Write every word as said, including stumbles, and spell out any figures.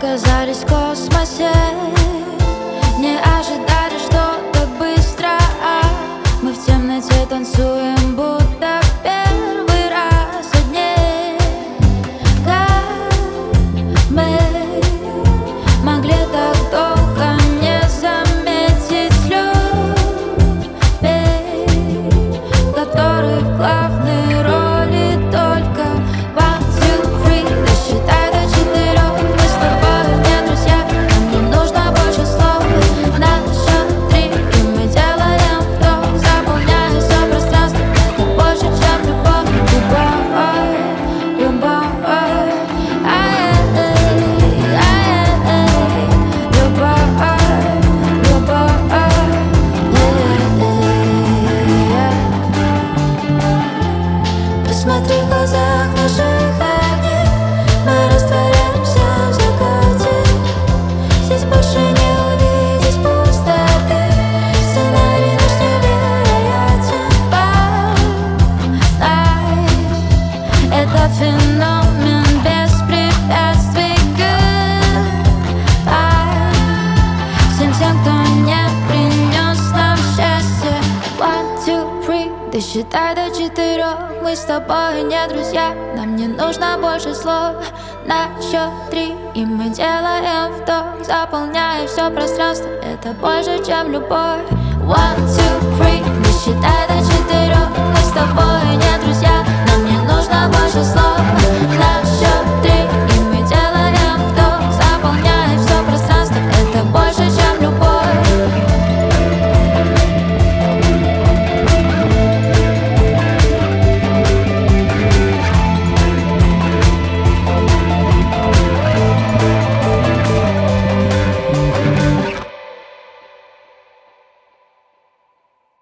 оказались в космосе. Не ожидали, что так быстро мы в темноте танцуем, будто первый раз одни. Как мы могли так долго не заметить любви, который в главной роли только one, two, three. Досчитай до четырех, мы с тобой не друзья. Нам не нужно больше слов, на счет три, и мы делаем вдох, заполняя все пространство. Это больше, чем любовь, любовь, любовь. Посмотри в глазах наших огней, мы растворяемся в закате. Здесь больше не увидеть пустоты, сценарий наш невероятен. Познай этот феномен без препятствий. Goodbye всем тем, кто не принес нам счастье. One, two, three. Досчитай до четырех, мы с тобой не друзья. Нам не нужно больше слов, на счет три, и мы делаем вдох, заполняя все пространство. Это больше, чем любовь. One, two, three. Досчитай до четырех, мы с тобой не друзья. Нам не нужно больше слов.